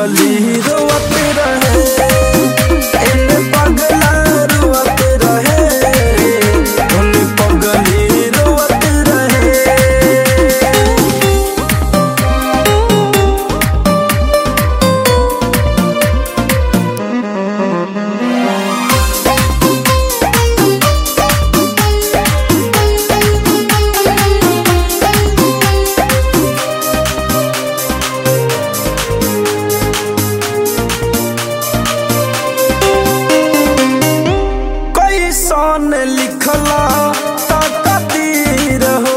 पगली रोवत रहे, एने पगला रोवत रहे, ओने पगली रोवत रहे। कैसन लिखला तकदीर हो,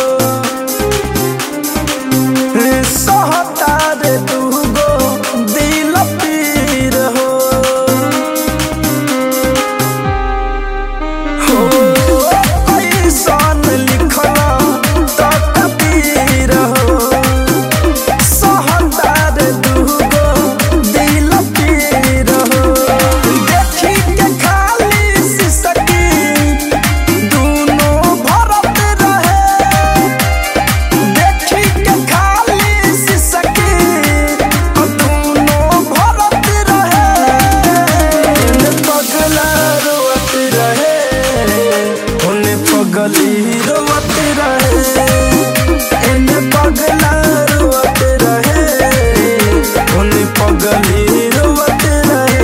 सहता रे दूगो दिल पीर हो, कैसन लिखला तकदीर हो, सहता रे दूगो दिल पीर हो। देखी के खाली सिसकी दूनो भरत रहे, देखी के खाली सिसकी दूनो भरत रहे। एने पगला रोवत रहे, ओने पगली रोवत रहे, एने पगला रोवत रहे, ओने पगली रोवत रहे।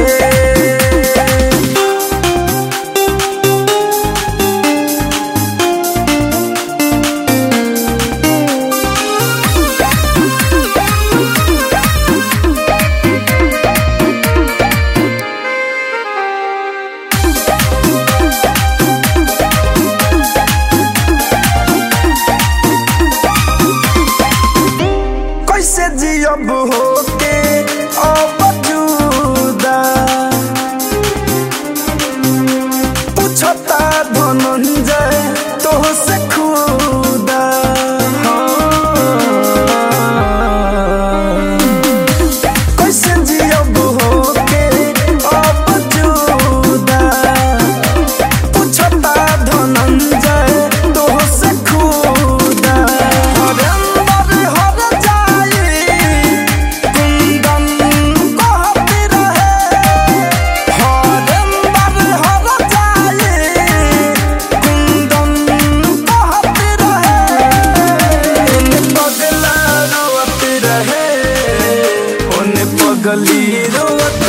कैसे जियब होके अब जुदा, पूछता धनंजय तोहसे खुदा। कैसे जियब होके अब जुदा, पूछता धनंजय तोहसे खुदा। हरेंदर हर जाई कुंदन कहत रहे, हरेंदर हर जाई कुंदन कहत रहे। एने पगला रोवत रहे, ओने पगली रोवत